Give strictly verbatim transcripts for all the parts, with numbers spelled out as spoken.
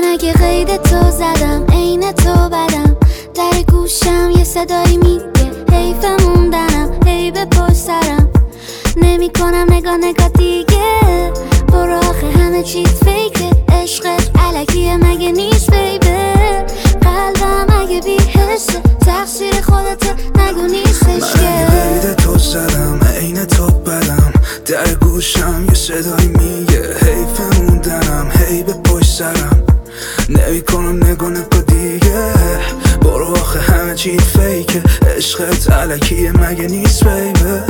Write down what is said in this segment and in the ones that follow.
اگه قید تو زدم عین تو بدم، در گوشم یه صدایی میگه حیف موندنم، هی به پشت سرم نمی کنم نگاه نگاه دیگه. برو آخه همه چیت فیکه، عشقت علکیه مگه نیست بیبه. قلبم اگه بی حسه تقصیر خودته نگو نیستش که. من اگه قید تو زدم عین تو بدم، در گوشم یه صدایی میگه حیف موندنم، هی به پشت سرم نمی کنم نگاه نگاه دیگه. برو آخه همه چیت فیکه، عشقت علکیه مگه نیست بیبه.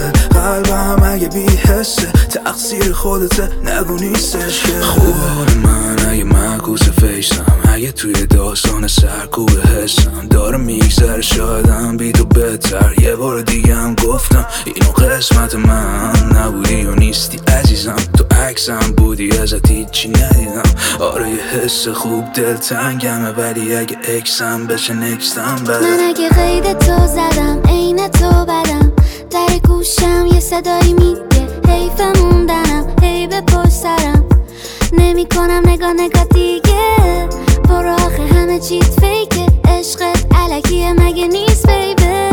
قلبم اگه بی حسه تقصیر خودته نگو نیستش که. خوب حال من اگه معکوس فیسم، اگه توی داستان سرکوب حسم داره میگذره شایدم بی تو بهتر. یه بار دیگه هم گفتم اینو قسمت من نبودی و نیستی عزیزم، تو عکسم بودی ازت هیچی ندیدم. آره یه حس خوب دلتنگمه ولی اگه اکسم بشه نکستم بده. من اگه قید تو زدم عین تو بدم، در گوشم یه صدایی میگه حیف موندنم، هی به پشت سرم نمی کنم نگاه نگاه دیگه. برو آخه همه چیت فیکه، عشقت علکیه مگه نیست بیبه.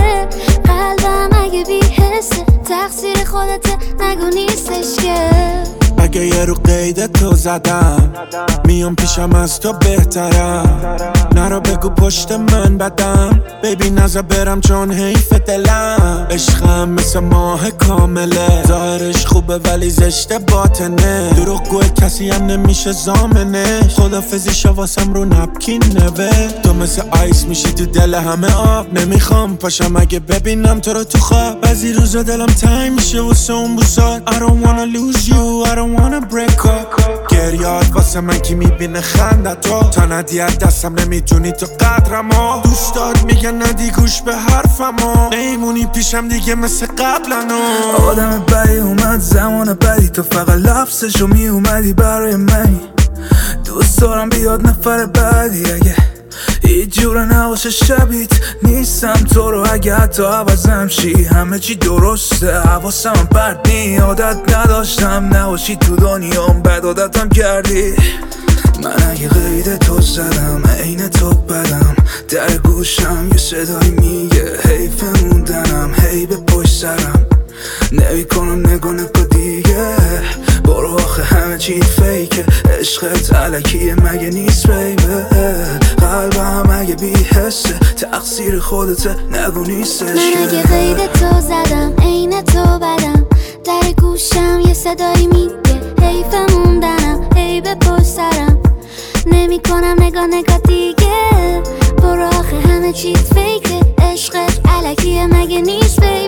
قلبم اگه بی حسه تقصیر خودته نگو نیستش که. اگه یه رو قید تو زدم میام پیشم از تو بهترم، نرو بگو پشت من بدم بیبی نزا برم چون حیف دلم. عشقم مثل ماه کامله، ظاهرش خوبه ولی زشت باطنه، دروغگوه کسی هم نمیشه زامنش. خدافزی واسم رو نپکین نوه، تو مثل آیس میشی تو دل همه آب. نمیخوام پاشم اگه ببینم تو رو تو خواب، بعضی روزا دلم تنگ میشه واسه اون بوسات. I don't wanna lose you, I don't wanna break up. گریاد واسه من کی میبینه خنده تو، تا ندی از دستم نمیتونی تو قدرمو. دوستات میگن ندی گوش به حرفمو، نیمونی پیشم دیگه مثل قبلنو. آدم بدی اومد زمان بدی، تو فقط لفظشو میومدی برای من. دوست دارم بیاد نفر بعدی، اگه هیچ جوره نباشه شبیت نیستم تو رو. اگه حتی عوضم شی همه چی درسته، حواسم پرت نی. عادت نداشتم نباشی تو دنیام، بد عادتم کردی. من اگه قید تو زدم عین تو بدم، در گوشم یه صدایی میگه حیف موندنم، هی به پشت سرم نمی کنم نگاه نگاه دیگه. برو آخه همه چیت فیکه، عشقت علکیه مگه نیست بیبه. قلبم اگه بی حسه تقصیر خودته نگو نیستش که. من اگه قید تو زدم عین تو بدم، در گوشم یه صدایی میگه حیف موندنم، هی به پشت سرم نمی کنم نگاه نگاه دیگه. برو آخه همه چیت فیکه، عشقت علکیه مگه نیست بیبه.